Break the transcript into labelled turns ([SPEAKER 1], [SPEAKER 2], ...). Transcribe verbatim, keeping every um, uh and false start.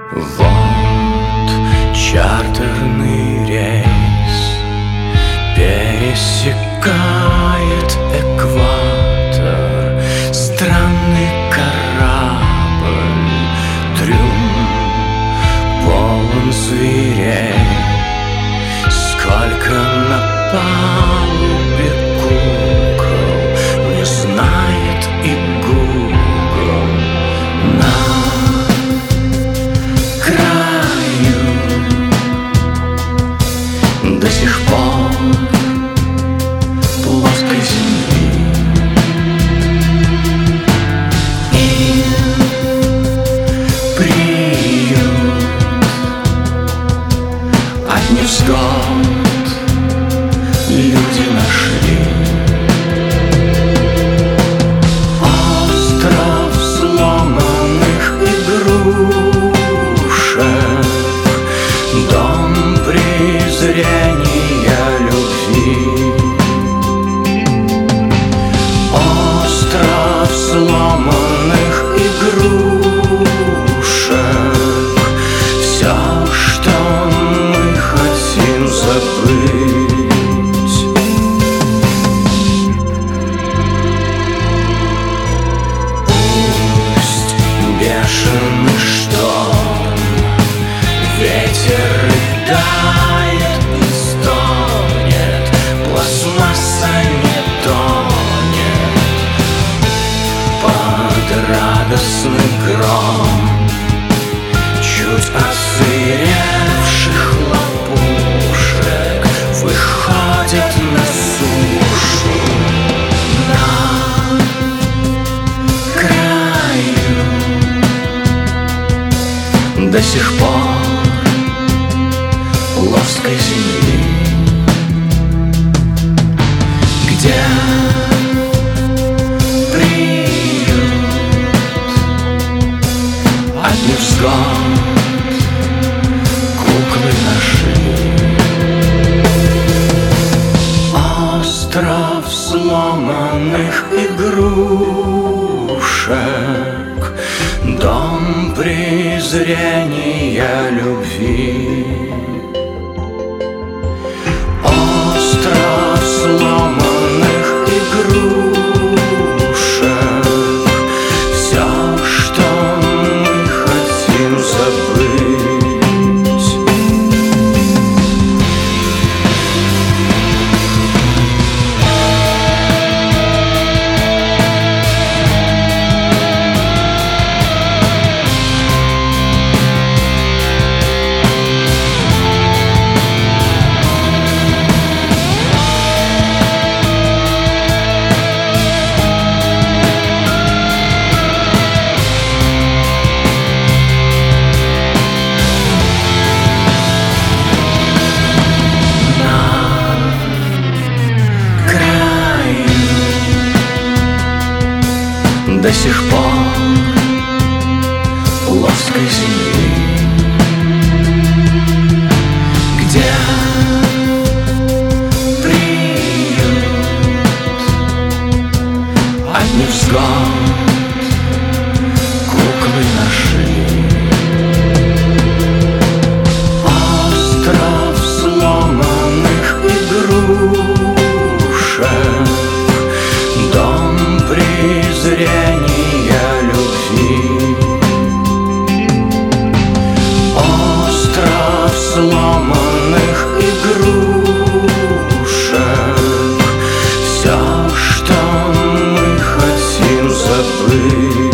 [SPEAKER 1] Вот чартерный рейс пересекает экватор. Странный корабль, трюм полон зверей. Сколько на палубе кукол не знает и Google. На краю до сих пор плоской земли и приют от невзгод люди нашли. Остров сломанных игрушек, дом презрения любви. Остров сломанных игрушек, все, что мы хотим забыть. Пусть бешеный шторм, ветер рыдает и стонет, пластмасса не тонет под радостный гром чуть отсыревших лопушек выходят на сушу. На краю до сих пор плоской земли, где приют от невзгод куклы нашли. Остров сломанных игрушек, дом презрения любви. Остров сломанных игрушек, все, что мы хотим забыть. До сих пор плоской земли, где приют от невзгод куклы нашли. Остров сломанных игрушек, дом презрения любви. Остров сломанных игрушек, все, что мы хотим забыть.